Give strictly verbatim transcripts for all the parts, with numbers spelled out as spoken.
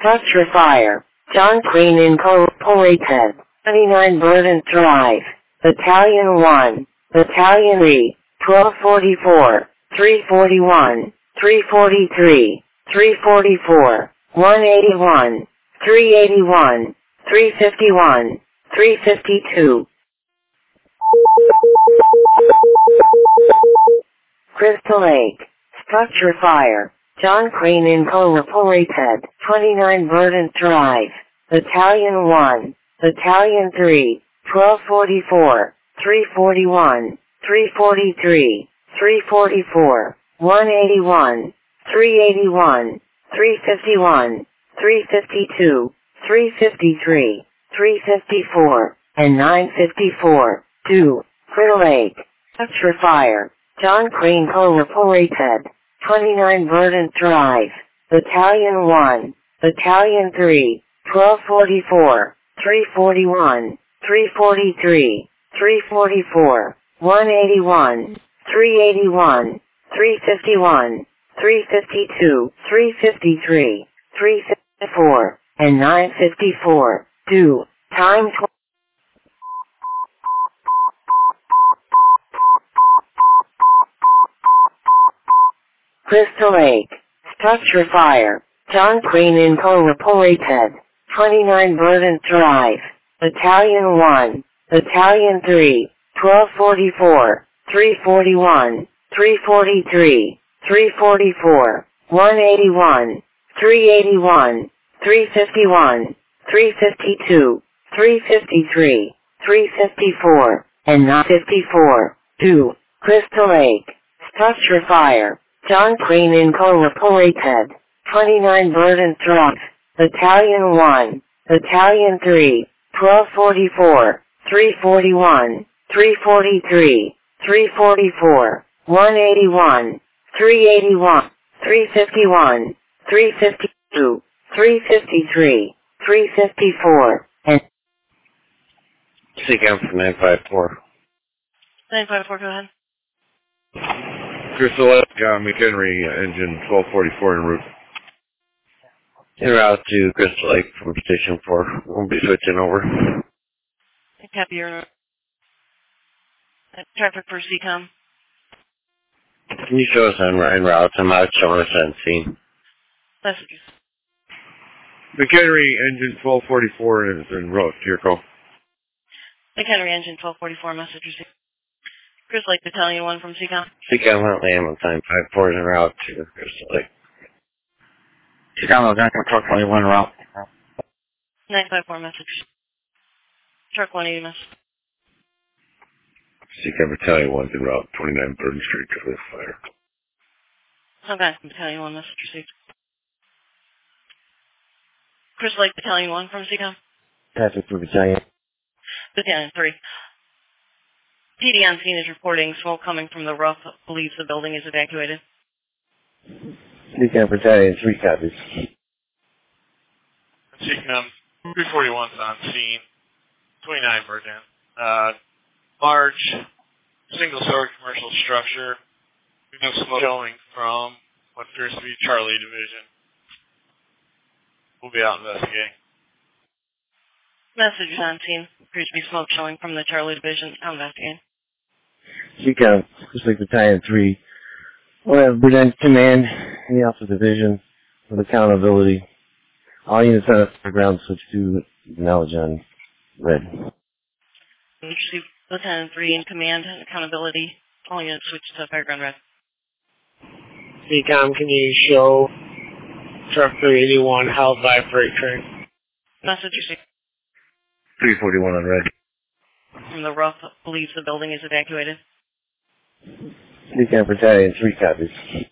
Structure fire. John Queen Incorporated. twenty-nine Verdant Drive. Battalion one. Battalion three. twelve forty-four. three forty-one. three forty-three. three forty-four. one eighty-one. three eighty-one. three fifty-one. three fifty-two. Crystal Lake. Structure fire. John Crane Incorporated. twenty-nine Verdant Drive. Battalion one. Battalion three. twelve forty-four. three forty-one. three forty-three. three forty-four. one eighty-one. three eighty-one. three fifty-one. three fifty-two. three fifty-three. three fifty-four. And nine fifty-four. two. Crystal Lake. Structure fire. John Crane Incorporated. twenty-nine Verdant Drive. Battalion one. Battalion three. twelve forty-four. three forty-one. three forty-three. three forty-four. one eighty-one. three eighty-one. three fifty-one. three fifty-two. three fifty-three. three fifty-four. And nine fifty-four. two. Time tw- Crystal Lake. Structure fire. John Queen Incorporated. twenty-nine Verdant Drive. Battalion one. Battalion three. twelve forty-four. three forty-one. three forty-three. three forty-four. one eighty-one. three eighty-one. three fifty-one. three fifty-two. three fifty-three. three fifty-four. And nine fifty-four. two. Crystal Lake. Structure fire. John Crane Incorporated. twenty-nine Verdant Drive. Battalion one. Battalion three. twelve forty-four. three forty-one. three forty-three. three forty-four. one eighty-one. three eighty-one. three fifty-one. three fifty-two. three fifty-three. three fifty-four. And Seek out for nine five four. nine five four, go ahead. Crystal Lake, uh, McHenry, uh, engine twelve forty-four en route. En route to Crystal Lake from Station four. We'll be switching over. Copy your uh, traffic for C COM. Can you show us en, en route? I'm out showing us on scene. Messages. McHenry, engine twelve forty-four is en route. Here, call. McHenry engine twelve forty-four, messages. Crystal Lake Battalion one from C COM. C COM Hunt Lamb on time five four is en route to Crystal Lake. C COM Lieutenant Truck twenty-one route. nine five four, message. Truck one eighty, message. Seek out Battalion one en route, twenty-nine Burton Street, cover the fire. Okay, Battalion one, message received. Crystal Lake Battalion one from C COM. Traffic for Battalion. Battalion three. P D on scene is reporting smoke coming from the roof. Believes the building is evacuated. C COM Battalion three copies. C COM three forty-one is on scene. twenty-nine Verdant. Uh, large, single-story commercial structure. We have smoke showing from what appears to be Charlie Division. We'll be out investigating. Message on scene. Appears to be smoke showing from the Charlie Division. I'm investigating. C COM Crystal Lake Battalion three. We'll have Lieutenant Command in the Alpha Division with accountability. All units on the ground switch to knowledge on red. Receive Lieutenant three in command and accountability. All units switch to Fairground Red. C COM, can you show Truck three eighty-one held by freight train? Message received. three forty-one on red. From the roof. Believes the building is evacuated. C COM Battalion three copies.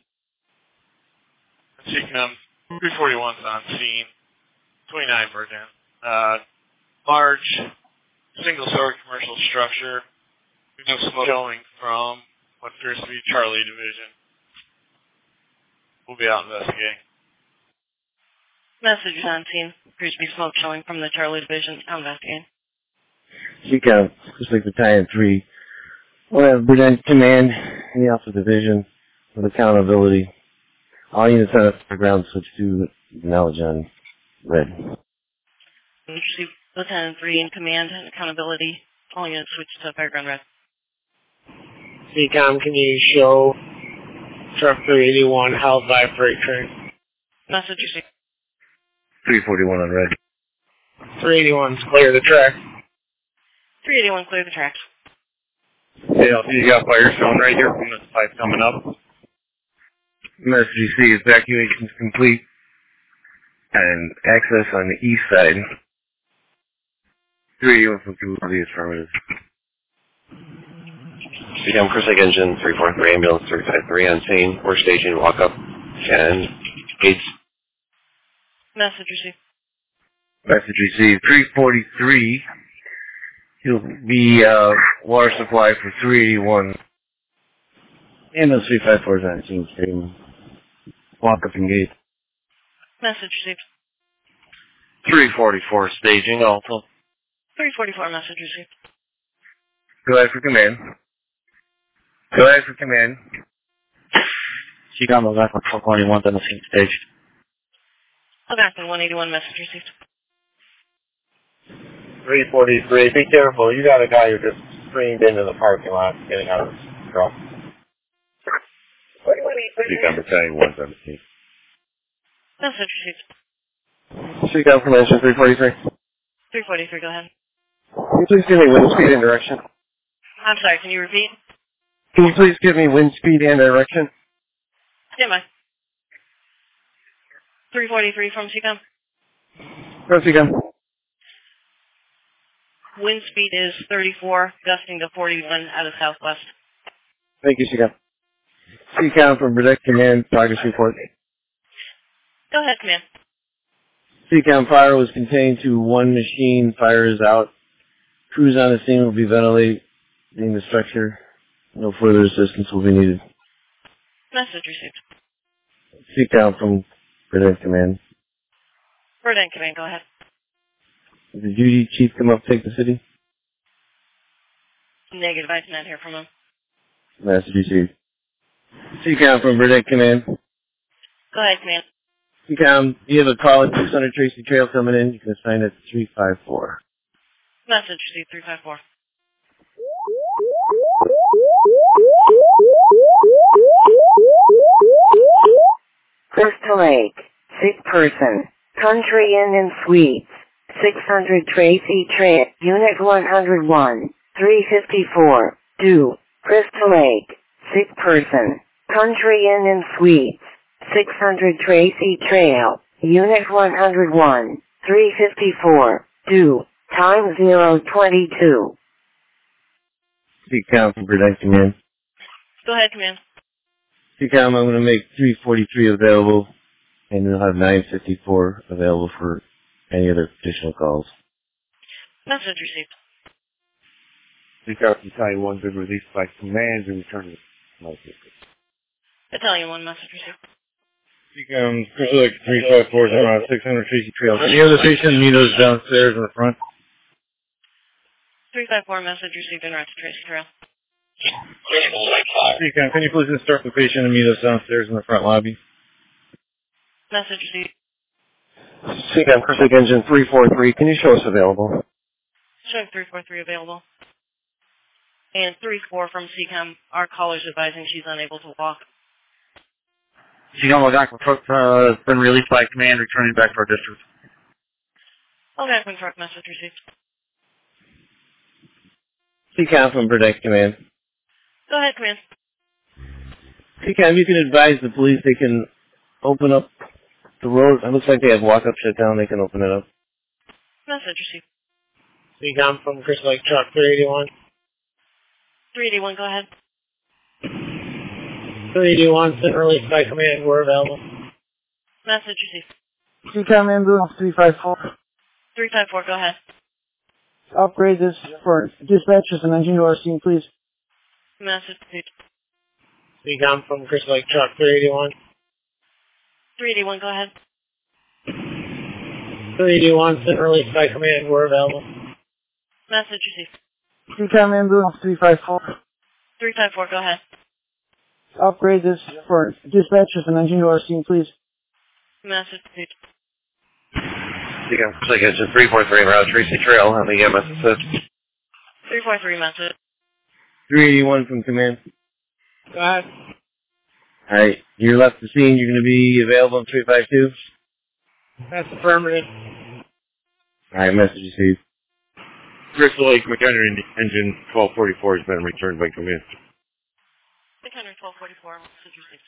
C COM three forty-one is on scene. twenty-nine Verdant. Uh, large, single-story commercial structure. We have smoke showing from what appears to be Charlie Division. We'll be out investigating. Message on scene. Appears to be smoke showing from the Charlie Division. I'm investigating. C COM Crystal Lake Battalion three. We'll have Lieutenant Command in the Alpha Division with accountability. All units on the ground switch to knowledge on Red. Receive Lieutenant three in command and accountability. All units switch to Fireground Red. C COM, can you show truck three eighty-one held by freight train? Message received. three forty-one on red. three eighty-one's clear the track. three eighty-one, clear the tracks. Yeah, you got fire showing right here from this pipe coming up. Message received. Evacuation is complete. And access on the east side. three eighty-one from the affirmative. C COM Chris Lake Engine three four three ambulance three five three on scene. We're staging walk up and aids. Message received. Message received. three forty-three. He'll be uh, water supply for three eighty-one. Ambulance three five four is on scene. Staging. Walk up and gate. Message received. three forty-four staging also. three forty-four, message received. Go ahead for command. Go ahead for command. C COM goes back on four twenty-one on the scene staged. Algonquin one eighty-one, message received. three forty-three, be careful. You got a guy who just streamed into the parking lot getting out of his truck. C COM Battalion one's on the scene. Message received. C COM from engine three forty-three. three forty-three, go ahead. Can you please give me wind speed and direction? I'm sorry, can you repeat? Can you please give me wind speed and direction? Stand by. three forty-three from C COM. Go C COM. Wind speed is thirty-four, gusting to forty-one out of southwest. Thank you, C COM. C COM from Protect Command, progress report. Go ahead, command. C COM fire was contained to one machine. Fire is out. Crews on the scene will be ventilating the structure. No further assistance will be needed. Message received. C COM from Protect Command. Verdant command, go ahead. Did the duty chief come up to take the city? Negative, I did not hear from him. Message received. C COM from Protect Command. Go ahead, command. C COM, you have a call at six hundred Tracy Trail coming in. You can assign it to three five four. Message received, three five four. Crystal Lake, sick person, Country Inn and Suites, six hundred Tracy Trail, Unit one oh one, three fifty-four, due, Crystal Lake, sick person, Country Inn and Suites, six hundred Tracy Trail, Unit one oh one, three fifty-four, due, time zero twenty-two. C COM from Protect Command. Go ahead, command. C COM, I'm going to make three forty-three available, and we'll have nine fifty-four available for any other additional calls. Message received. C COM Battalion one been released by command and returned to my district. Battalion one, message received. C COM, Crystal Lake three five four, six hundred Tracy Trail. Any other patient meet us downstairs in the front? three five four, message received en route to Tracy Trail. C COM, can you please instruct the patient to meet us downstairs in the front lobby? Message received. C COM, Crystal Lake Engine three four three, can you show us available? Showing three four three available. And three four from C COM, our caller's advising she's unable to walk. C COM Algonquin truck uh, has been released by command, returning back to our district. Algonquin truck, message received. C COM from Protect Command. Go ahead, command. C COM, you can advise the police they can open up the road. It looks like they have walk-up shut down. They can open it up. Message received. C COM from Crystal Lake truck three eighty-one. three eighty-one, go ahead. three eighty-one, sent released by command, we're available. Message received. C COM ambulance three five four. three five four, go ahead. Upgrade this for dispatchers and engine to our scene, please. Message received. C COM from Crystal Lake truck three eighty-one. three eighty-one, go ahead. three eighty-one, sent released by command, we're available. Message received. C COM ambulance three five four. three five four, go ahead. Upgrade this for dispatchers and engine to our scene, please. Message received. Seacom, Pacific Engine three four three en route, Tracy Trail, how may you get message? three four three message. three eighty-one from command. Go ahead. Alright, you're left the scene. You're going to be available in three five two. That's affirmative. Alright, message received. Crystal Lake McHenry engine twelve forty-four has been returned by command. six hundred twelve forty-four, message received.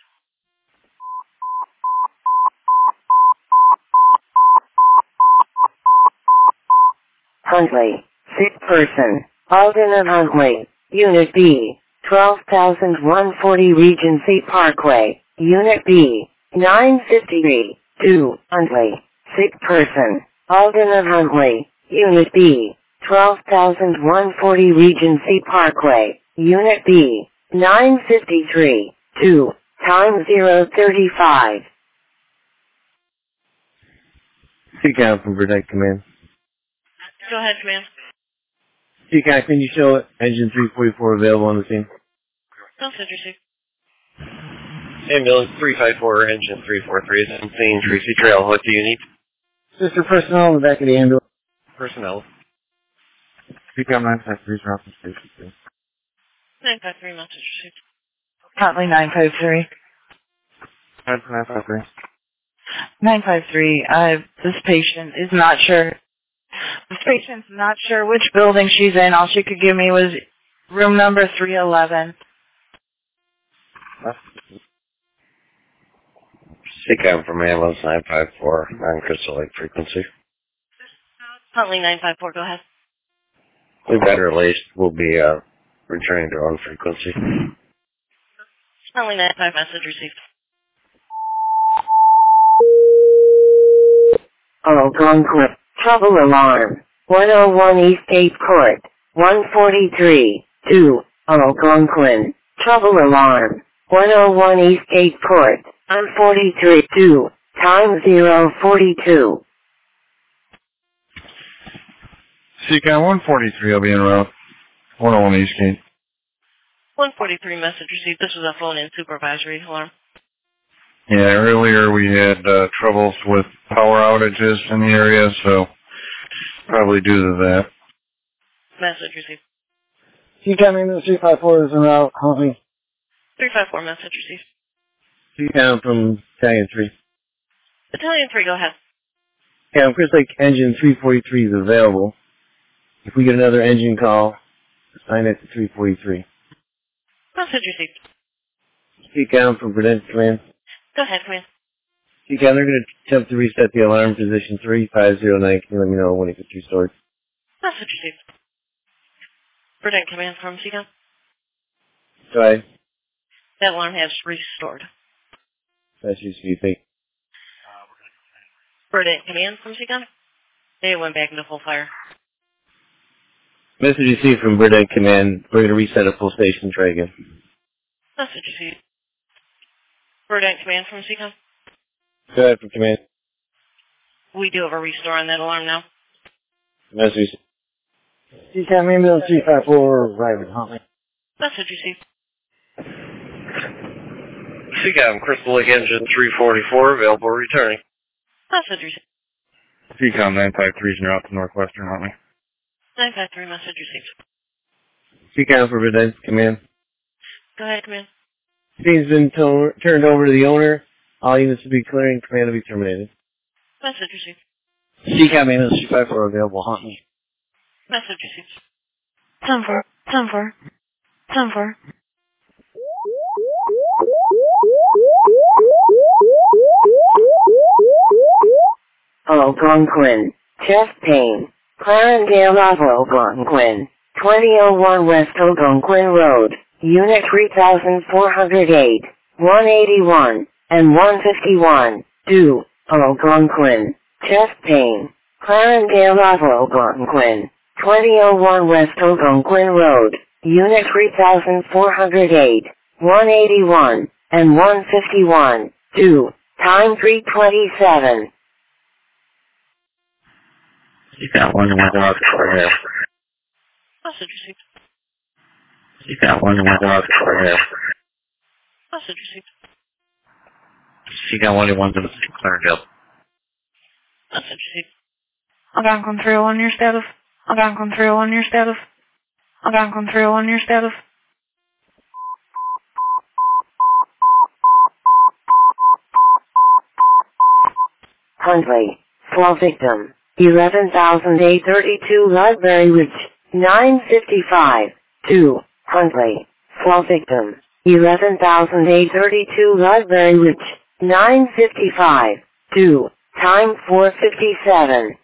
Huntley, sick person, Alden and Huntley, Unit B, twelve thousand one hundred forty Regency Parkway, Unit B, nine fifty-three, two, Huntley, sick person, Alden and Huntley, Unit B, twelve thousand one hundred forty Regency Parkway, Unit B, nine fifty-three, two, time zero thirty-five. Seacom from Protect Command. Go ahead, command. Seacom, can you show it? Engine three forty-four available on the scene. Message received. Ambulance three five four, engine three four three is on scene, Tracy Trail, what do you need? Sister personnel in the back of the ambulance. Personnel. Seacom nine five three is around from station two. nine five three, message received. Huntley nine five three. nine five three. nine five three. Uh, this patient is not sure. This patient's not sure which building she's in. All she could give me was room number three eleven. Seacom from ambulance nine five four, on Crystal Lake frequency. Huntley nine five four, go ahead. We better at least we'll be uh, returning to our own frequency. Huntley nine five, message received. Algonquin, trouble alarm, one oh one Eastgate Court, one forty-three, two, Algonquin, trouble alarm, one oh one Eastgate Court, one forty-three, two, time zero forty-two. Seacom one forty-three, I'll be en route. one oh one Eastgate. one forty-three, message received. This was a phone-in supervisory alarm. Yeah, earlier we had uh, troubles with power outages in the area, so probably due to that. Message received. Seacom ambulance three five four is en route. Huntley. three five four, message received. Seacom from Battalion three. Battalion three, go ahead. Yeah, Crystal Lake engine three forty-three is available. If we get another engine call, assign it to three forty-three. Message received. Seacom from Prudential Command. Go ahead, command. Seacom, they're going to attempt to reset the alarm position three five zero nine. Can you let me know when it gets restored? Message received. Prudent command from Seacom. Go ahead. That alarm has restored. That's just you think. Prudent command from Seacom. They went back into full fire. Message received from Burdett Command. We're going to reset a full station. Try again. Message received. Prudent command from Seacom. Go ahead from Command. We do have a restore on that alarm now. Message received. Seacom ambulance three five four, arriving Huntley. Message received. Seacom, Crystal Lake engine three forty-four, available returning. Message received. Seacom nine five three is en route to Northwestern, Huntley. nine five three, message received. Seacom for Burdett Command. Go ahead, command. Scene's been to- turned over to the owner. All units will be clearing. Command will be terminated. Message received. Seacom ambulance three five four, available Huntley. Message received. Time for, time for, time for. Algonquin, chest pain, Clarendale of Algonquin, twenty oh one West Algonquin Road, Unit three thousand four hundred eight, one eighty-one, and one fifty-one, two, Algonquin, chest pain, Clarendale of Algonquin, twenty oh one West Algonquin Road, Unit three thousand four hundred eight, one eighty-one, and one fifty-one, two, time three twenty-seven. You got one and one dog for here. Message received. You got one and one dog for here. Message received. You got one and one to Clarendale. Message received. Algonquin three oh one, your status. Algonquin three oh one, your status. Algonquin three oh one, your status. Huntley. Fall victim. eleven thousand eight hundred thirty-two Ludbury Ridge. nine fifty-five. two. Huntley. Fall victim. eleven thousand eight hundred thirty-two Ludbury Ridge. nine fifty-five. two. Time four fifty-seven.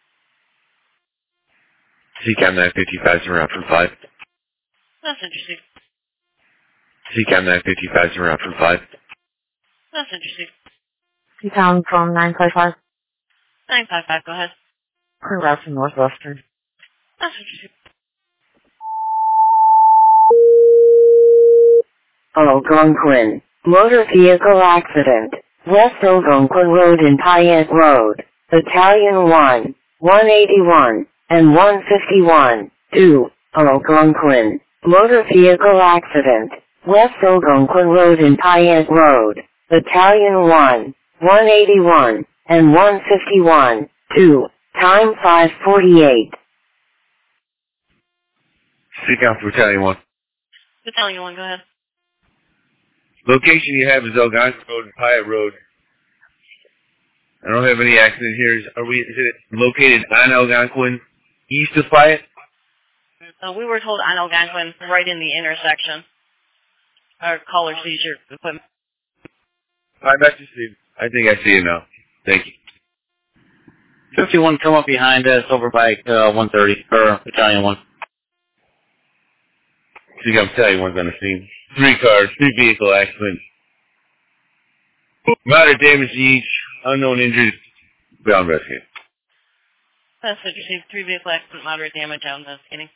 C CAM nine fifty-five, zero out from five. That's interesting. C CAM nine fifty-five, zero out from five. That's interesting. C CAM from nine five five. nine five five, go ahead. Crew route to Northwestern. That's interesting. Algonquin. Motor vehicle accident. West Algonquin Road and Payette Road. Battalion one. one eighty-one. And one fifty-one. two. Algonquin. Motor vehicle accident. West Algonquin Road and Payette Road. Battalion one. one eighty-one. And one fifty-one. two. Time five forty-eight. C CAM for Battalion one. Battalion one, go ahead. Location you have is Algonquin Road and Pyatt Road. I don't have any accident here. Is, are we, is it located on Algonquin, east of Pyatt? Uh, we were told on Algonquin, right in the intersection. Our caller sees your equipment. I bet you see. I think I see it now. Thank you. fifty-one, come up behind us over by uh, one thirty, or Battalion one. C CAM Battalion one's on the scene. Three cars, three vehicle accidents. Moderate damage to each, unknown injuries, ground rescue. That's interesting. Three vehicle accident, moderate damage, out in the beginning.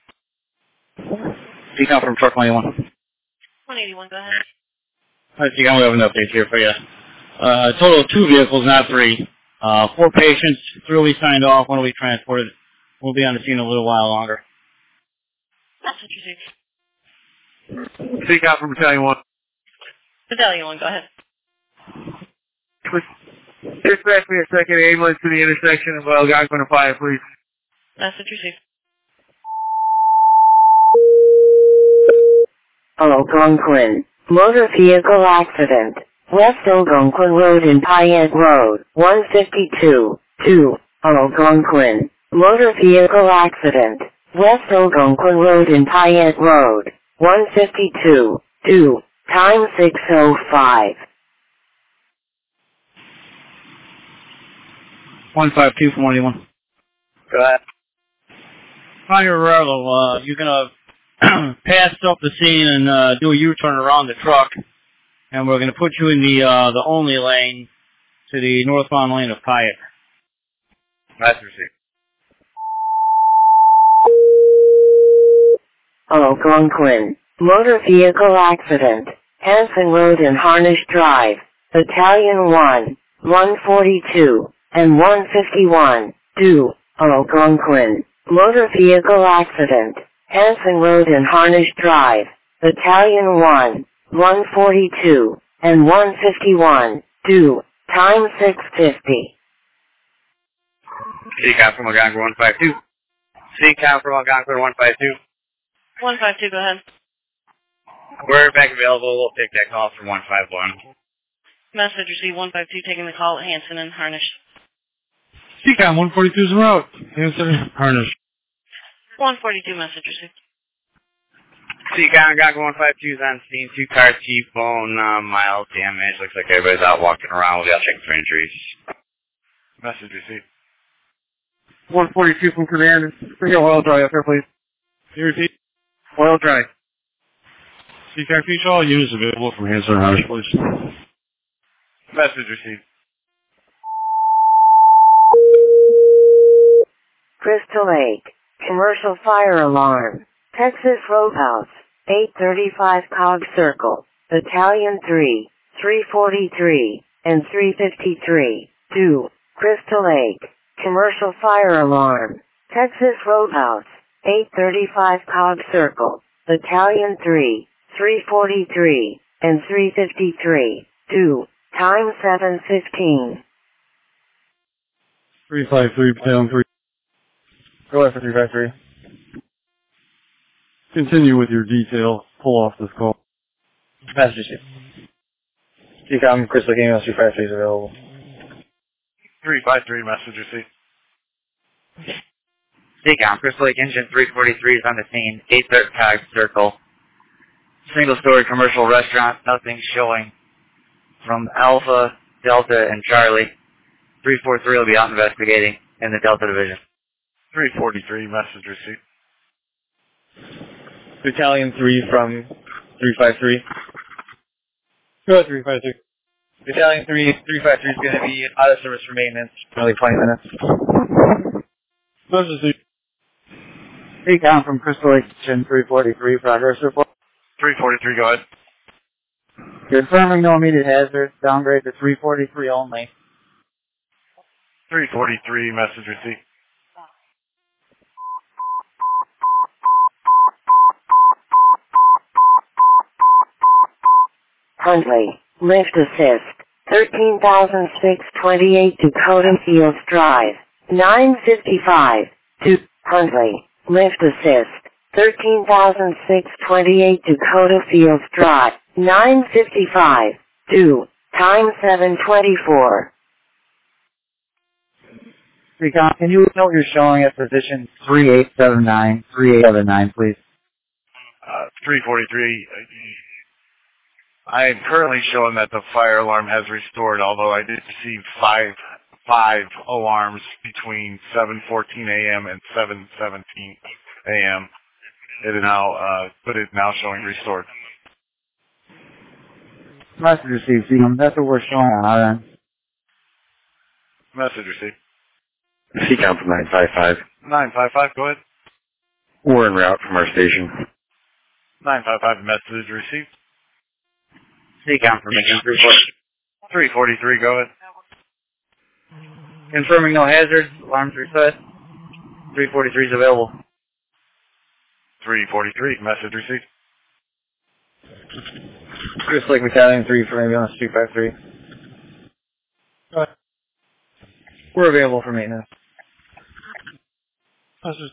C CAM from truck twenty-one. one eighty-one, go ahead. All right, C CAM, we have an update here for you. Uh, total of two vehicles, not three. Uh, four patients, three will be signed off, one will be transported. We'll be on the scene a little while longer. That's interesting. C CAM from Battalion one. Battalion one, go ahead. Dispatch me a second ambulance to the intersection of Algonquin and Pyatt, please. That's interesting. Algonquin. Motor vehicle accident. West Algonquin Road and Payette Road. one fifty-two. two. Algonquin. Motor vehicle accident. West Algonquin Road and Payette Road. one fifty-two. two. Time six oh five. one five two from one eighty-one. Go ahead. Hi, Rarlo. Uh, you're going to pass up the scene and uh, do a U-turn around the truck, and we're going to put you in the uh, the only lane to the northbound lane of Pyatt. That's received. Algonquin. Motor vehicle accident. Hanson Road and Harnish Drive. Battalion one. one forty-two. And one fifty-one. two. Algonquin. Motor vehicle accident. Hanson Road and Harnish Drive. Battalion one. one forty-two. And one fifty-one. two. Time six fifty. C CAM from Algonquin one five two. C CAM from Algonquin one five two. one five two, go ahead. We're back available. We'll take that call from one five one. Message received one five two, taking the call at Hanson and Harnish. C CAM one forty-two is en route. Hanson, Harnish. one forty-two, message received. C CAM Algonquin one five two is on scene. Two cars, T-bone, uh, mild damage. Looks like everybody's out walking around. We'll check for injuries. Message received. one forty-two from command. Bring your oil dry up here, please. You repeat? Oil dry. C CAM, feature all units available from Hanson, Harnish, please. Message received. Crystal Lake. Commercial fire alarm. Texas Roadhouse. eight thirty-five Cog Circle. Battalion three. three forty-three. And three fifty-three. two. Crystal Lake. Commercial fire alarm. Texas Roadhouse. eight thirty-five Cog Circle. Battalion three. three forty-three. And three fifty-three. two. Time seven fifteen. three five three, Battalion three. Go ahead for three five three. Continue with your detail. Pull off this call. Message received. C COM, Crystal Game, three five three is available. three five three, message received. C COM, Crystal Lake Engine three forty-three is on the scene. eight thirty tag circle. Single-story commercial restaurant. Nothing showing from Alpha, Delta, and Charlie. three forty-three will be out investigating in the Delta Division. three forty-three, message received. Battalion three from three five three. Go ahead, three five three. Battalion three, three five three is going to be out of service for maintenance for nearly twenty minutes. Message received. C COM from Crystal Lake Engine three forty-three, progress report. three forty-three, go ahead. Confirming no immediate hazard. Downgrade to three forty-three only. three forty-three, message received. Huntley, lift assist, thirteen thousand six hundred twenty-eight Dakota Fields Drive, nine fifty-five, to Huntley, lift assist, thirteen thousand six hundred twenty-eight Dakota Fields Drive, nine fifty-five, to, time seven twenty-four. C COM, can you note you're showing at position three eight seven nine, three eight seven nine, please? Uh, three forty-three. I am currently showing that the fire alarm has restored, although I did receive five five alarms between seven fourteen a m and seven seventeen a m It is now, uh, but it's now showing restored. Message received, C COM. That's what we're showing on our end. Message received. C COM from nine five five. nine five five, go ahead. We're en route from our station. nine five five, message received. C COM from Engine three forty-three. three forty-three, go ahead. Confirming no hazard. Alarms reset. three forty-three is available. three forty-three, message received. Crystal Lake Battalion three for ambulance two five three. Go ahead. We're available for maintenance. Message.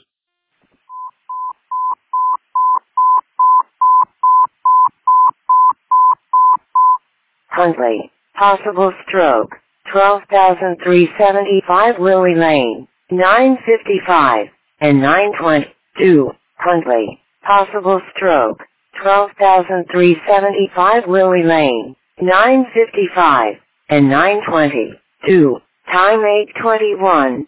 Huntley, possible stroke, twelve thousand three hundred seventy-five Lily Lane, nine fifty-five, and nine twenty-two, Huntley, possible stroke, twelve thousand three hundred seventy-five Lily Lane, nine fifty-five, and nine twenty-two, time eight twenty-one.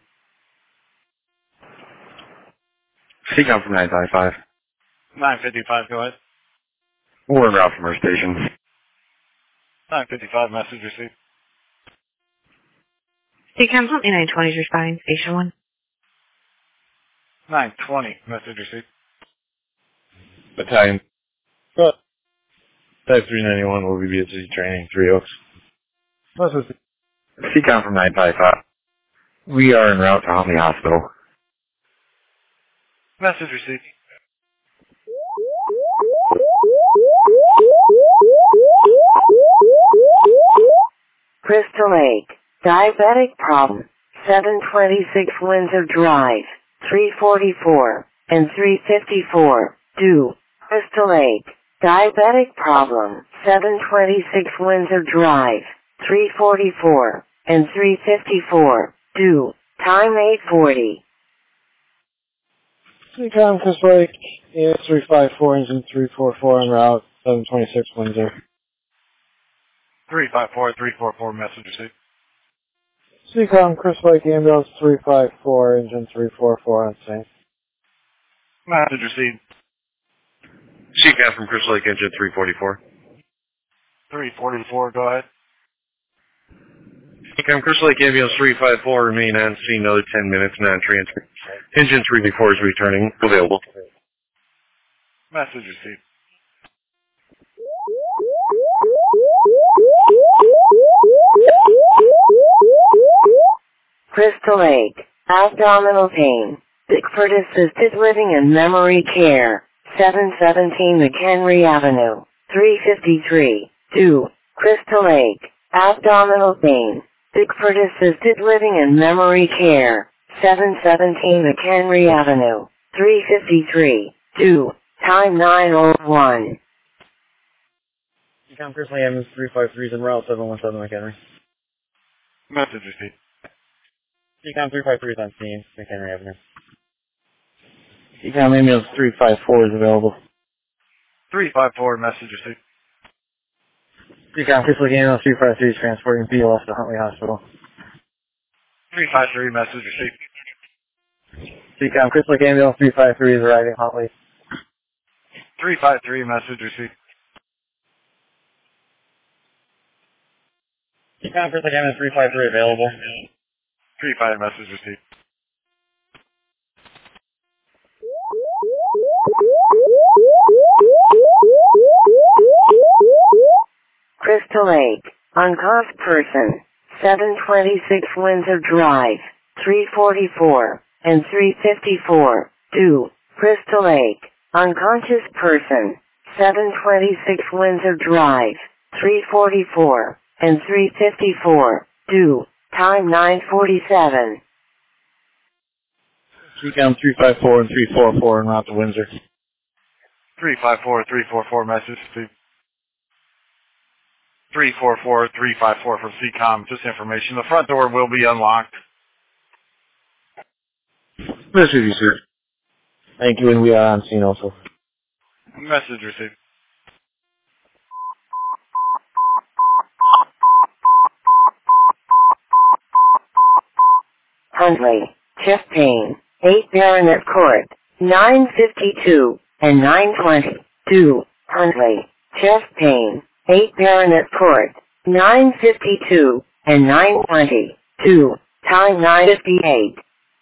C COM from nine five five. nine fifty-five, go ahead. We're en route from our station. nine fifty-five, message received. C COM from nine twenty is responding, station one. nine twenty, message received. Battalion. Type three ninety-one will be B S C training, Three Oaks. Message. C COM from nine five five. We are en route to Huntley Hospital. Message received. Crystal Lake, diabetic problem, seven twenty-six Windsor Drive, three forty-four, and three fifty-four, due, Crystal Lake, diabetic problem, seven twenty-six Windsor Drive, three forty-four, and three fifty-four, due, time eight forty. C COM, Crystal Lake, A S three five four, engine three forty-four en route, seven twenty-six Windsor. three five four, three four four, message received. C COM, Crystal Lake ambulance three five four, engine three forty-four on scene. Message received. C COM from Crystal Lake Engine three forty-four. three forty-four, go ahead. C COM, Crystal Lake ambulance three five four, remain on scene another ten minutes, non-transfer. Engine three forty-four is returning, available. Message received. Crystal Lake, abdominal pain, Bickford Assisted Living and Memory Care, seven seventeen McHenry Avenue, three fifty-three, two, Crystal Lake, abdominal pain, Bickford Assisted Living and Memory Care, seven seventeen McHenry Avenue, three fifty-three, two, time nine oh one. Ecom Chris Lamb, three five three is en route, seven one seven McHenry. Message received. Ecom three five three is on scene, McHenry Avenue. Ecom ambulance three five four is available. three five four, message received. Ecom Chris ambulance three five three is transporting P L S to Huntley Hospital. three five three, message received. Ecom Chris ambulance three five three is arriving Huntley. three five three, message received. Ecom Chris ambulance three five three available. three five, message received. Crystal Lake, unconscious person, seven twenty-six Windsor Drive, three forty-four, and three fifty-four, two, Crystal Lake, unconscious person, seven twenty-six Windsor Drive, three forty-four, and three fifty-four, two, time nine forty-seven. Ecom three five four and three four four en route to Windsor. three five four, three four four, message received. three four four, three five four from C COM, just information. The front door will be unlocked. Message received. Thank you, and we are on scene also. Message received. Huntley, chest pain, eight Baronet Court, nine fifty-two, and nine twenty-two, Huntley, chest pain, eight Baronet Court, nine fifty-two, and nine twenty-two, time nine fifty-eight.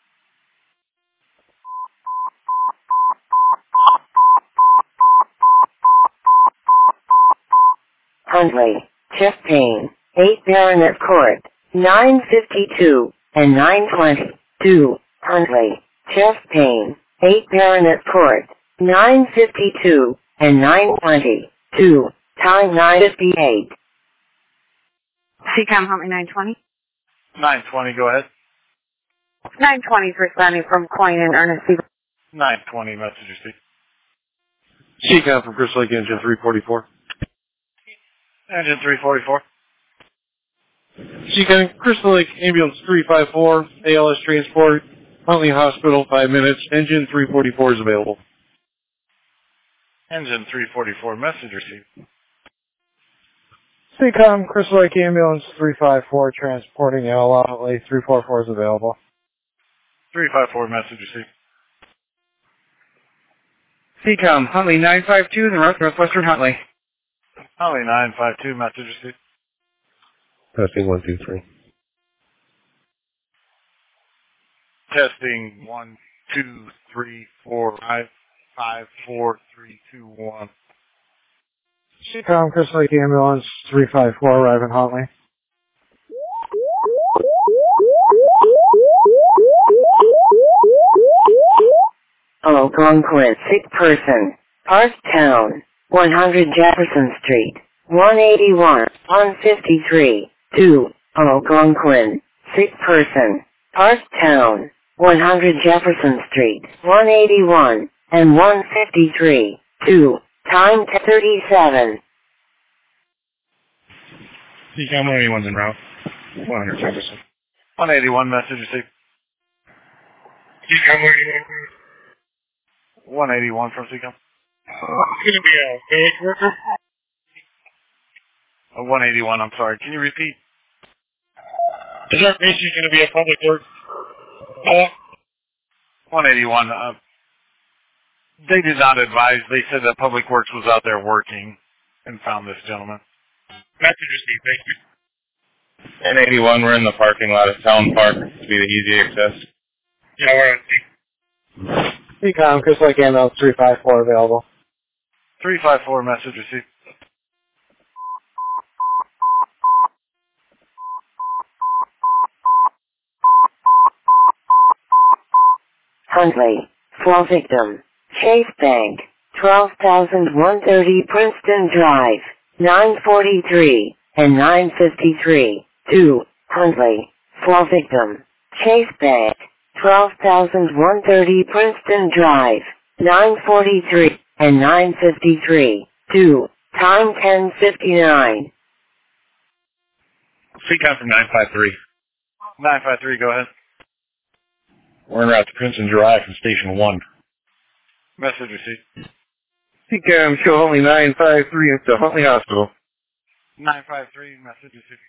Huntley, chest pain, eight Baronet Court, nine fifty-two, and nine twenty-two, Huntley, chest pain, eight Baronet Court, nine fifty-two, and nine twenty-two, time nine fifty-eight. C COM Huntley nine twenty. nine twenty, go ahead. nine twenty is responding from Coin and Ernest. nine twenty, message received. C COM from Crystal Lake Engine three forty-four. Engine three forty-four. C COM Crystal Lake ambulance three five four, A L S transport, Huntley Hospital, five minutes. Engine three forty-four is available. Engine three forty-four, message received. C COM Crystal Lake ambulance three five four transporting L L Huntley, three forty-four is available. three five four, message received. C COM Huntley nine five two, the North Northwestern Huntley. Huntley nine five two, message received. Testing one, two, three. Testing one, two, three, four, five, five, four, three, two, one. C COM Crystal Lake ambulance three five four arriving Huntley. Algonquin, sick person, Park Town, one hundred Jefferson Street, one eighty-one, one fifty-three, two, Algonquin, sick person, Park Town, one hundred Jefferson Street, one eighty-one, and one fifty-three, two, time thirty-seven. C COM one eighty-one's en route. one hundred Jefferson. one eighty-one, message received. C COM one eighty-one. one eighty-one from C COM. It's going to be a village worker. Uh, one eighty-one, I'm sorry. Can you repeat? Is our basically going to be a public work? Uh, one eighty-one, uh, they did not advise. They said that Public Works was out there working and found this gentleman. message received, thank you. N eighty-one, we're in the parking lot of Town Park to be the easy access. Yeah, we're on C. C COM Crystal Lake ambulance three five four available. three five four, message received. Huntley, fall victim, Chase Bank, twelve thousand one hundred thirty Princeton Drive, nine forty-three, and nine fifty-three, two, Huntley, fall victim, Chase Bank, twelve thousand one hundred thirty Princeton Drive, nine forty-three and nine fifty-three. two. Time ten fifty-nine. C COM from nine five three. nine five three, go ahead. We're en route to Princeton Drive from Station one. Message received. C COM, show Huntley nine five three into Huntley Hospital. nine five three, message received.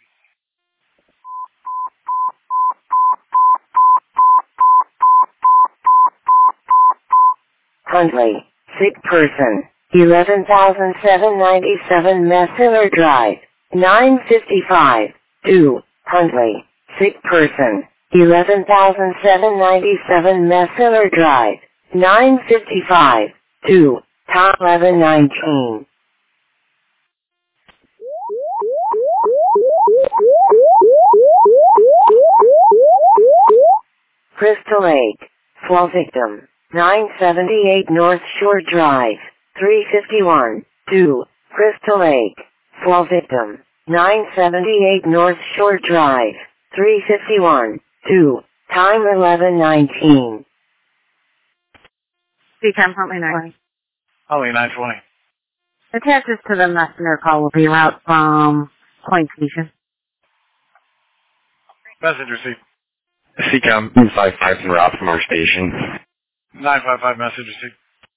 Huntley, sick person, eleven thousand seven hundred ninety-seven Messiller Drive, nine fifty-five. two. Huntley, sick person, eleven thousand seven hundred ninety-seven Messiller Drive, nine fifty-five. two. Time eleven nineteen. Crystal Lake, fall victim, nine seventy-eight North Shore Drive, three fifty-one. two. Crystal Lake, fall victim, nine seventy-eight North Shore Drive, three fifty-one. two. Time eleven nineteen. C COM Huntley nine twenty. Huntley nine twenty. Attaches to the messenger call will be en route from Point Station. Message received. C COM two five five en route from our station. nine five five, message received.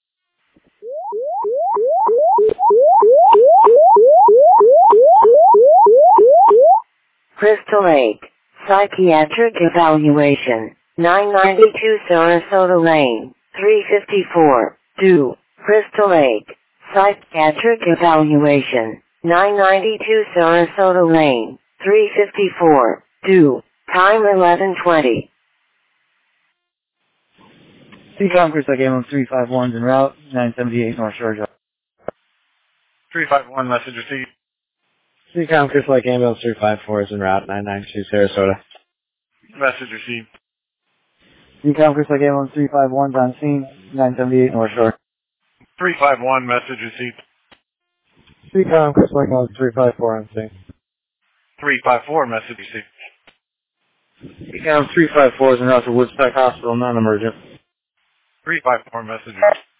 Crystal Lake, psychiatric evaluation, nine ninety-two Sarasota Lane, three fifty-four. two. Crystal Lake, psychiatric evaluation, nine ninety-two Sarasota Lane, three fifty-four. two. Time eleven twenty. C COM, Crystal Lake Ambulance three five one en route, nine seventy-eight North Shore Drive. three five one, message received. C COM, Crystal Lake Ambulance three five four is en route, nine ninety-two Sarasota. Message received. C COM, Crystal Lake Ambulance three five one on scene, nine seventy-eight North Shore. three five one, message received. C COM, Crystal Lake Ambulance three five four on scene. three five four, message received. C COM three five four is en route to Woodstock Hospital, non-emergent. three five four, message.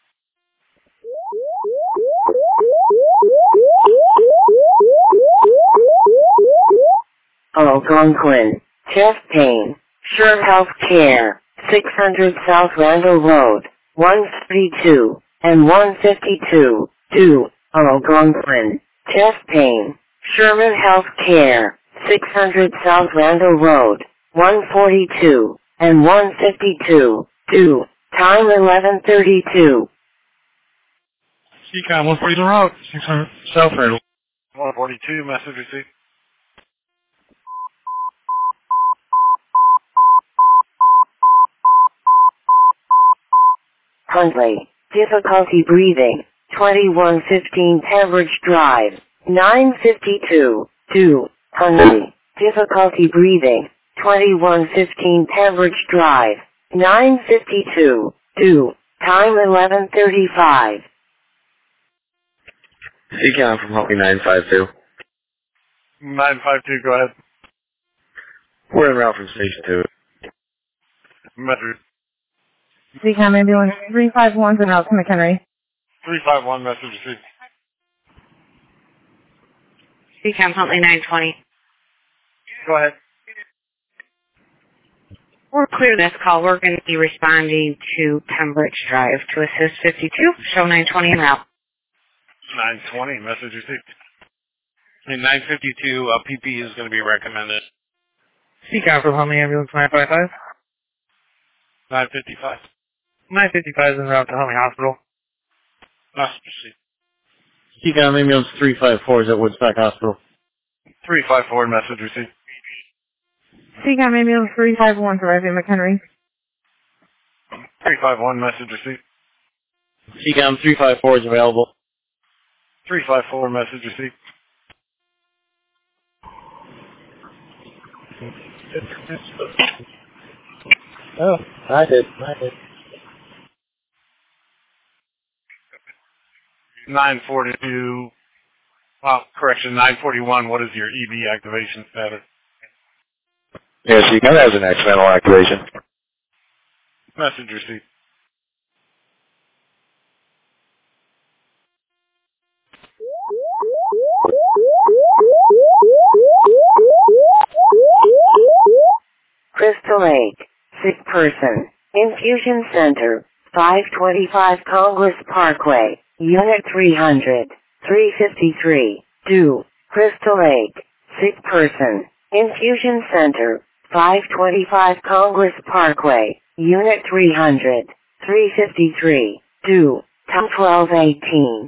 Algonquin, chest pain, Sure Health Care, six hundred South Randall Road, one thirty-two and one fifty-two. two. Algonquin, chest pain, Sherman Health Care, six hundred South Randall Road, one forty-two and one fifty-two. two. Time eleven thirty-two. C COM one forty en route, six hundred South Randall. one forty-two, message received. Huntley, difficulty breathing, twenty-one fifteen Pembridge Drive, nine fifty-two. two. Huntley, difficulty breathing, twenty-one fifteen Pembridge Drive, nine fifty-two. two. Time eleven thirty-five. C COM from Huntley nine five two. nine five two, go ahead. We're en route from Station two. Message. C COM Ambulance three five one en route to McHenry. three five one, message received. C COM Huntley nine twenty. Go ahead. We're clear this call. We're going to be responding to Pembridge Drive to assist fifty-two. Show nine twenty en route. nine twenty, message received. In nine fifty-two, uh, P P is going to be recommended. C COM from Huntley Ambulance nine five five. nine fifty-five. nine fifty-five is en route to Huntley Hospital. Message received. C COM Ambulance three five four is at Woodstock Hospital. three five four, message received. C COM Ambulance three five one arriving at McHenry. three five one, message received. C COM three five four is available. three five four, message received. Oh, I did. I did. nine forty-two, well, correction, nine forty-one, what is your E V activation status? Yeah, C COM has an accidental activation. Message received. Crystal Lake, sick person, infusion center, five twenty-five Congress Parkway, unit three hundred, three fifty-three, due, Crystal Lake, sick person, infusion center, five twenty-five Congress Parkway, unit three hundred, three fifty-three, due, time twelve eighteen.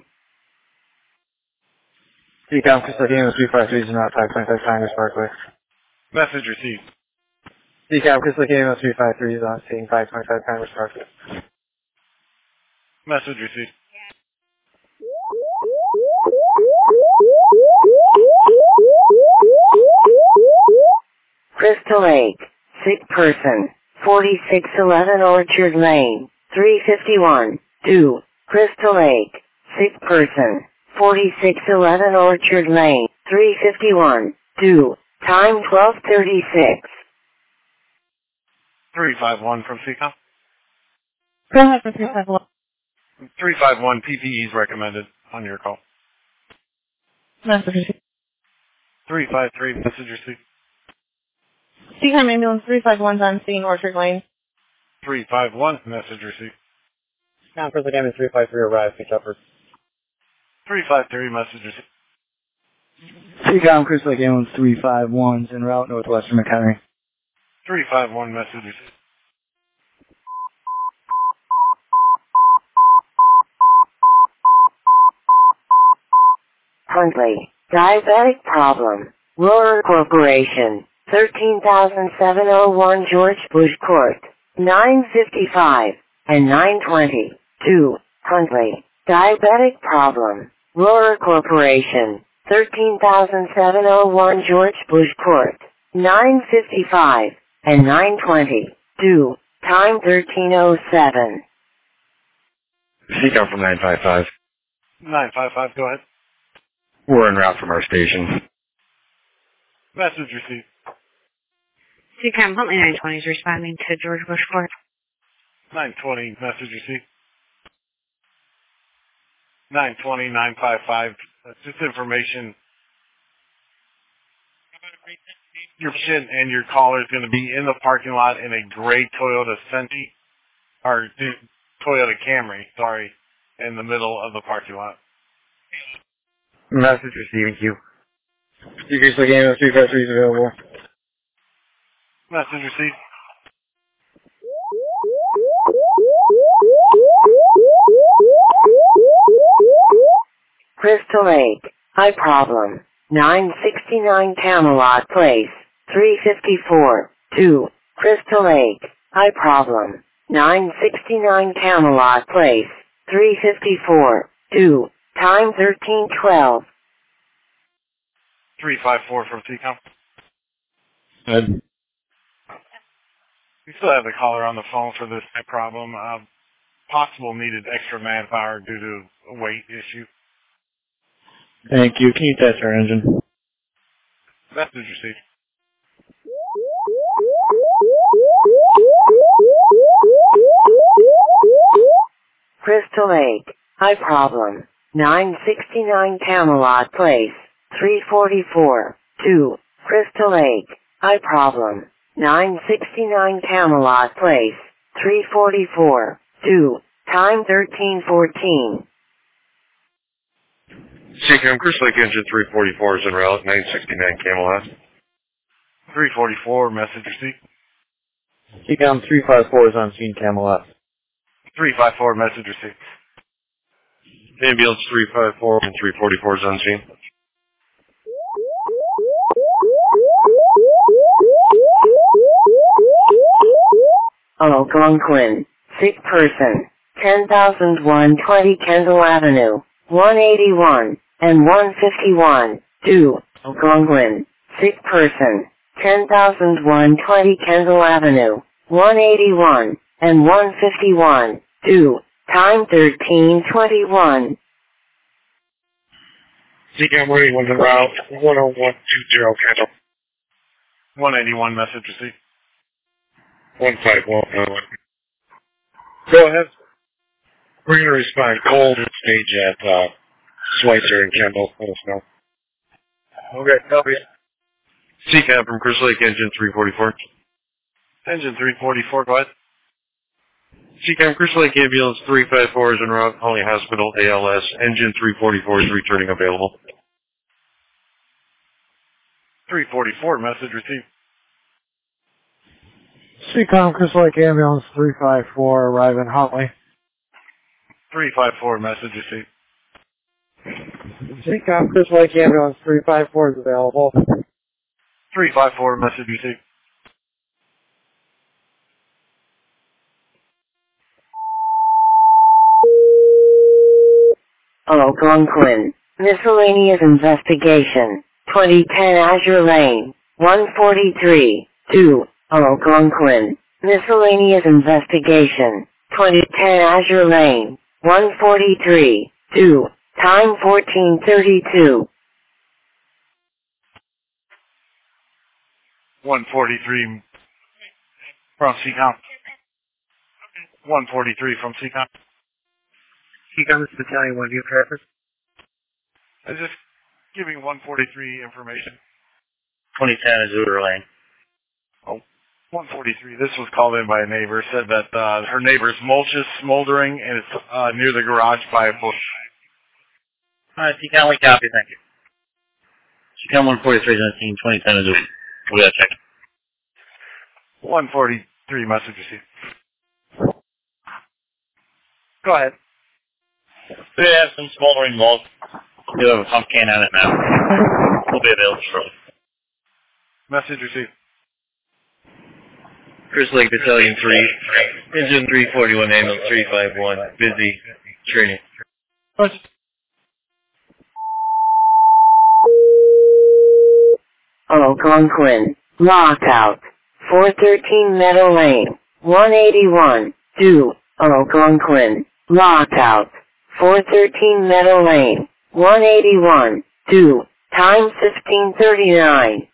Decom, Crystal Game three five three is not five twenty-five Congress Parkway. Message received. Decom, Crystal Game three five three is on scene five twenty-five Congress Parkway. Message received. Crystal Lake, sick person, forty-six eleven Orchard Lane, three fifty-one, due, Crystal Lake, sick person, forty-six eleven Orchard Lane, three fifty-one, due, time twelve thirty-six. three five one from C COM. Go ahead for three five one. three five one P P Es recommended on your call. Message received. three five three, message received. C COM ambulance three five one's on scene, Orchard Lane. three five one, message received. Now, Crystal Game three five three arrived, pick up for three five three, message received. C COM, Crystal Game three five one's en route northwestern McHenry. three five one, message received. Huntley, diabetic problem, Roller Corporation, thirteen thousand seven oh one George Bush Court, nine fifty-five, and nine twenty, two, Huntley, diabetic problem, Roller Corporation, thirteen thousand seven oh one George Bush Court, nine fifty-five, and nine twenty, two, time thirteen oh seven. C COM from nine five five. nine five five, go ahead. We're en route from our station. Message received. C COM Huntley nine twenty is responding to George Bush Court. nine twenty, message received. nine twenty, nine five five, that's just information. Your patient and your caller is going to be in the parking lot in a gray Toyota Senti, or Toyota Camry, sorry, in the middle of the parking lot. Message receiving you. Crystal Game three five three is available. Message received. Crystal Lake, eye problem, nine sixty-nine Camelot Place, three fifty-four, two, Crystal Lake, eye problem, nine sixty-nine Camelot Place, three fifty-four, two, time thirteen twelve. three five four from C COM. Good. We still have the caller on the phone for this problem. Uh, possible needed extra manpower due to a weight issue. Thank you. Can you test our engine? Message received. Crystal Lake, eye problem, nine sixty-nine Camelot Place, three forty-four, two, Crystal Lake, eye problem, nine sixty-nine Camelot Place, three forty-four, two, time thirteen fourteen. C COM, Crystal Lake Engine three forty-four is en route, nine sixty-nine Camelot. three forty-four, message received. C COM three five four is on scene, Camelot. three five four, message received. Ambulance three five four and three forty-four is on scene. Algonquin, sick person, ten thousand one hundred twenty Kendall Avenue, one eighty-one, and one fifty-one, two, Algonquin, sick person, ten thousand one hundred twenty Kendall Avenue, one eighty-one, and one fifty-one, two, time thirteen twenty-one. C COM ready, one's en route, one oh one two zero, cancel. one eighty-one, message received. one five one, Go ahead. We're going to respond cold and stage at uh, Schweitzer and Kendall. Let us know. Okay, copy. C CAM from Crystal Lake, engine three forty-four. Engine three forty-four, go ahead. C CAM Crystal Lake ambulance three five four is en route, Holly Hospital, A L S. Engine three forty-four is returning available. three forty-four, message received. C COM Crystal Lake ambulance three five four, arriving Huntley. three five four, message received. C COM Crystal Lake ambulance three five four is available. three five four, message received. Algonquin. Miscellaneous investigation. twenty ten Azure Lane. one forty-three. two. Algonquin. Miscellaneous investigation. twenty ten Azure Lane. one forty-three. two. Time fourteen thirty-two. one forty-three from C COM. one forty-three from C COM. C COM is Battalion one, do you have traffic? I'm just giving one forty-three information. twenty ten Azure Lane. Oh, one forty-three. This was called in by a neighbor. Said that uh, her neighbor's mulch is smoldering and it's uh, near the garage by a bush. Alright, C COM, we copy, thank you. C COM one forty-three is on scene, twenty ten Azure. We gotta check. one forty-three, message received. Go ahead. We have some smoldering mulch. We do have a pump can on it now. We'll be available shortly. Message received. Crystal Lake Battalion three, engine three forty-one, ambulance three five one, busy training. Algonquin. Lockout. four thirteen Meadow Lane. one eighty-one. two. Algonquin. Lockout. four thirteen Meadow Lane. one eighty-one. two. Time fifteen thirty-nine.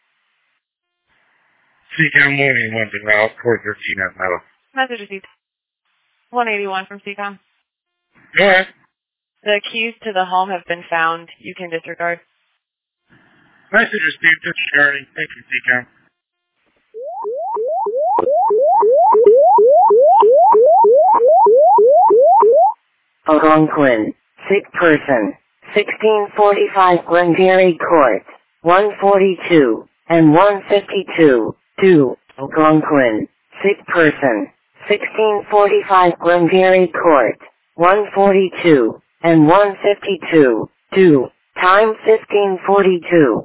C COM one eighty-one to route, four thirteen at Meadow. Message received. one eighty-one from C COM. Go ahead. The keys to the home have been found. You can disregard. Message received, just sharing. Thank you, C COM. Algonquin. Sick person. sixteen forty-five Glengarry Court. one forty-two and one fifty-two. two. Algonquin. Sick person. sixteen forty-five Glengarry Court. one forty-two and one fifty-two. two. Time fifteen forty-two.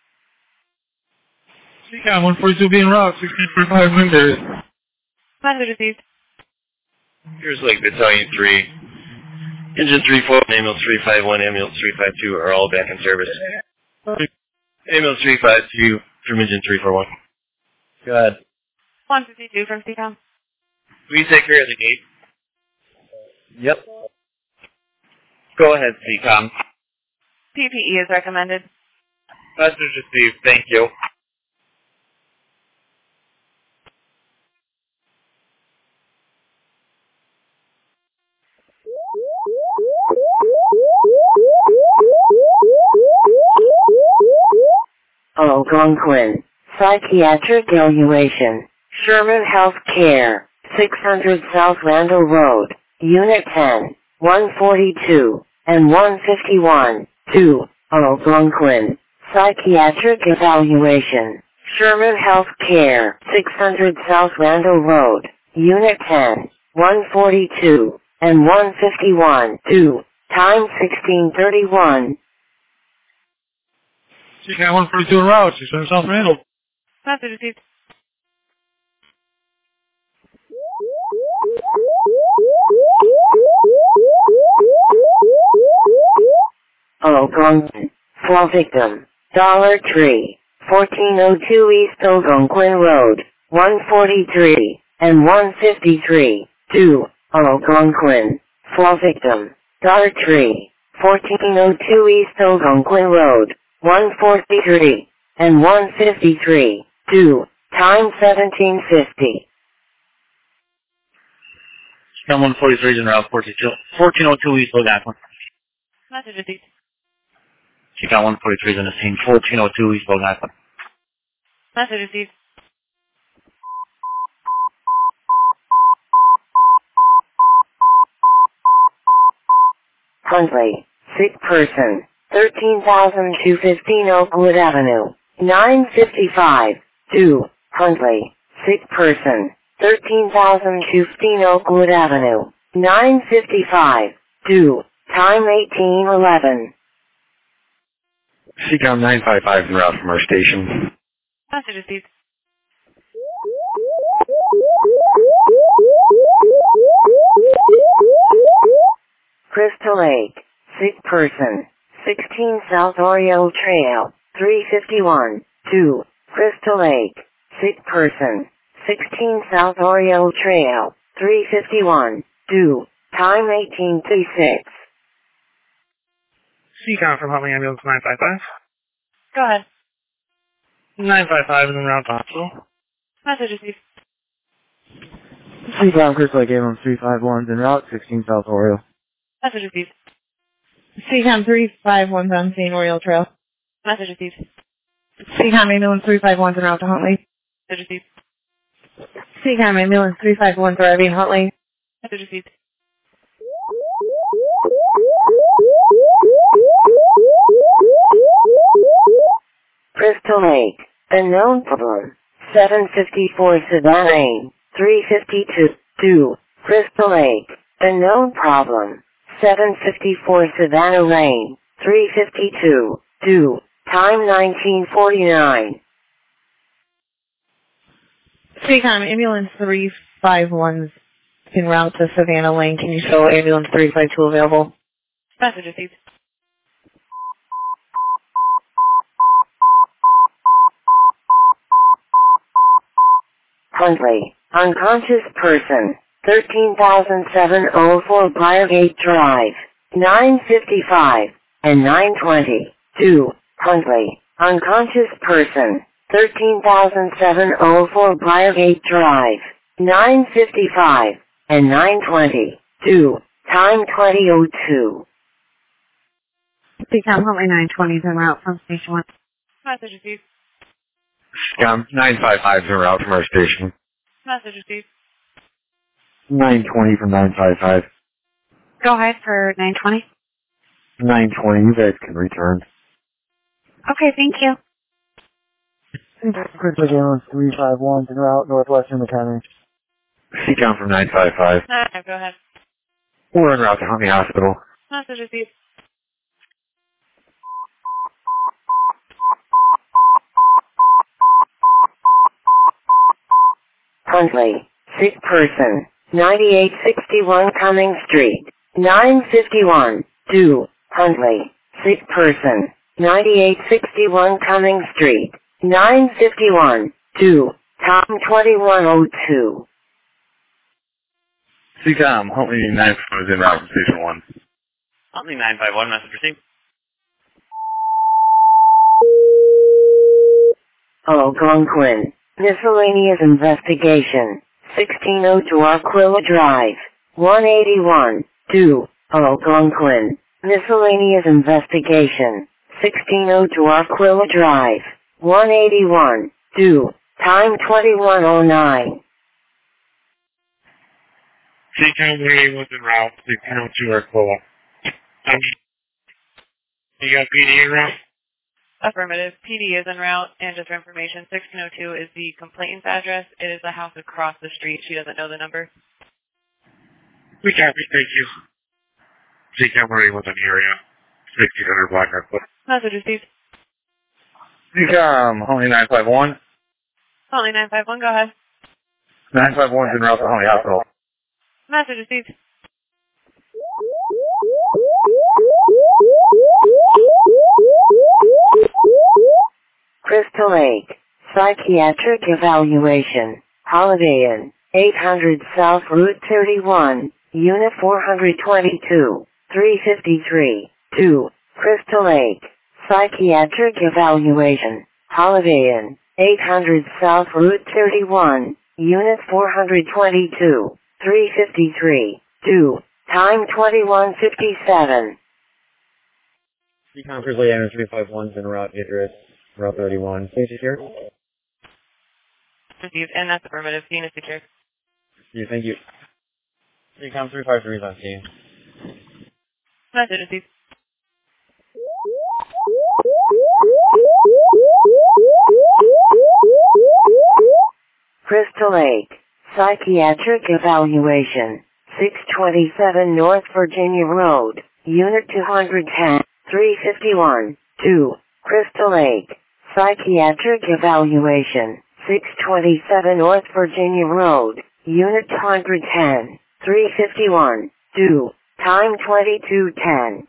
C COM one forty-two being route, sixteen forty-five windows. Message received. Crystal Lake Battalion three, engine three forty-one, ambulance three five one, ambulance three five two are all back in service. Ambulance three five two from engine three forty-one. Go ahead. one fifty-two from C COM. Will you take care of the gate? Yep. Go ahead, C COM. P P E is recommended. Message received. Thank you. Algonquin. Psychiatric evaluation. Sherman Health Care. six hundred South Randall Road. Unit ten. one forty-two and one fifty-one. two. Algonquin. Psychiatric evaluation. Sherman Health Care. six hundred South Randall Road. Unit ten. one forty-two and one fifty-one. two. Time sixteen thirty-one. C COM one forty-two en route, six hundred South Randall. Message received. Algonquin. Fall victim. Dollar Tree. fourteen oh two East Algonquin Road. one forty-three and one fifty-three. two. Algonquin. Fall victim. Dollar Tree. fourteen oh two East Algonquin Road. one forty-three and one fifty-three. two. Time seventeen fifty. Scam one forty-three is en route, fourteen oh two East Algonquin. Message received. Scam one forty-three is on the scene, fourteen oh two East Algonquin. Message received. Huntley, sick person, thirteen thousand two hundred fifteen Oakwood Avenue, nine fifty-five, two, Huntley, sick person, thirteen thousand two hundred fifteen Oakwood Avenue, nine fifty-five, two, time eighteen eleven. C COM nine five five en route from our station. Message received. Crystal Lake, sick person, sixteen South Oriole Trail, three fifty-one, two, Crystal Lake, sick person, sixteen South Oriole Trail, three fifty-one, two, time eighteen thirty-six. C COM from Huntley Ambulance nine five five. Go ahead. nine five five is en route to hospital. Message received. C COM Crystal Lake Ambulance three five one en route, sixteen South Oriole. Message received. C COM three five one on scene, Oriole Trail. Message received. C COM Ambulance three five one en route to Huntley. Message received. C COM Ambulance three five one driving Huntley. Message received. Crystal Lake, unknown problem, seven fifty-four Savannah Lane, three fifty-two, two, Crystal Lake, unknown problem, seven fifty-four Savannah Lane, three fifty-two, two, time nineteen forty-nine. C COM Ambulance three five one en route to Savannah Lane. Can you show Ambulance three five two available? Message received. Huntley, unconscious person, thirteen thousand seven hundred four Briargate Drive, nine fifty-five, and nine twenty, two, Huntley, unconscious person, thirteen thousand seven hundred four Briargate Drive, nine fifty-five, and nine twenty, two, time twenty oh two. C COM Huntley nine twenty is en route from Station one. Message received. C COM nine five five en route from our station. Message received. nine twenty from nine five five. Go ahead for nine twenty. nine twenty, you guys can return. Okay, thank you. Crystal Lake Ambulance three five one en route northwestern McHenry. C COM from nine five five. Alright, go ahead. We're en route to Huntley Hospital. Message received. Huntley, sick person, ninety-eight sixty-one Cumming Street, nine fifty-one, two, Huntley, sick person, ninety-eight sixty-one Cumming Street, nine fifty-one, two, time twenty-one oh two. C COM, Huntley nine five one is en route from Station one. Huntley nine five one, message received. Algonquin, miscellaneous investigation, sixteen oh two Aquila Drive, one eighty-one, two, Algonquin, miscellaneous investigation, sixteen oh two Aquila Drive, one eighty-one, two, time twenty-one oh nine. C COM three eight one en route, sixteen oh two Aquila. Um, you got P D en route? Affirmative. P D is en route, and just for information, sixteen oh two is the complainant's address. It is the house across the street. She doesn't know the number. We copy, thank you. C COM three eight one in the area, sixteen hundred Black Rock. Message received. C COM, Huntley nine five one. Huntley nine five one, go ahead. nine five one is en route to Huntley Hospital. Message received. Crystal Lake, psychiatric evaluation, Holiday Inn, eight hundred South Route thirty-one, Unit four twenty-two, three fifty-three, two, Crystal Lake, psychiatric evaluation, Holiday Inn, eight hundred South Route thirty-one, Unit four twenty-two, three fifty-three. two. Time twenty-one fifty-seven. Decom Grizzly Air three five one's en route Idris, Route thirty-one. Please secure. Received, and that's affirmative. Scene is secured. Yeah, thank you. Decom three five three is on scene. Message received. Crystal Lake. Psychiatric evaluation. six twenty-seven North Virginia Road. Unit two ten. three fifty-one. two. Crystal Lake. Psychiatric evaluation. six twenty-seven North Virginia Road. Unit two ten. three fifty-one. two. Time twenty-two ten.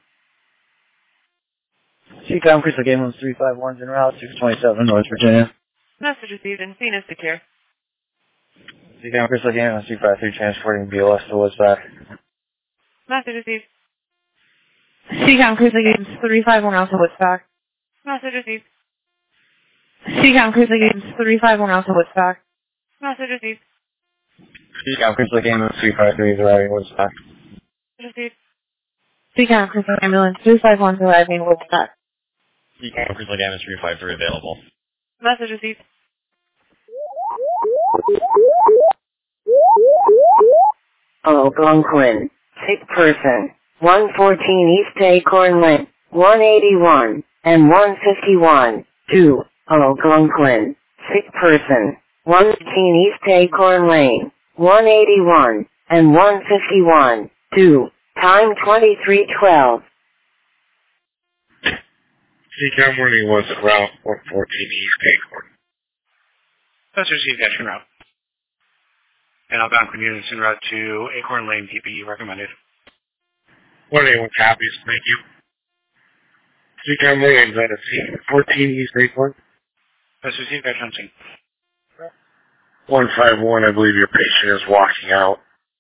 Decom Crystal Game Homes three five one's en route, six twenty-seven North Virginia. Message received, and scene is secure. Decom Crystal Game Homes three five three transporting B L S to Woodstock. Message received. Decom Crystal Games three five one Alpha Woodstock. Message received. Decom Crystal Games three five one Alpha Woodstock. Message received. Decom Crystal Game Homes three five three is arriving Woodstock. Received. Decom Crystal Ambulance three five one is arriving Woodstock. Decom Crystal Game is three five three available. Message received. Algonquin. Sick person. one fourteen East Acorn Lane. one eighty-one and one fifty-one. two. Algonquin. Sick person. one fifteen East Acorn Lane. one eighty-one and one fifty-one. two. Time twenty-three twelve. Decom warning was at Route one fourteen East Acorn. That's received action route. And Algonquin units en route to Acorn Lane, P P E recommended. one eighty-one copies, thank you. Decom warning is at fourteen East Acorn. That's received action on scene. one five one, I believe your patient is walking out.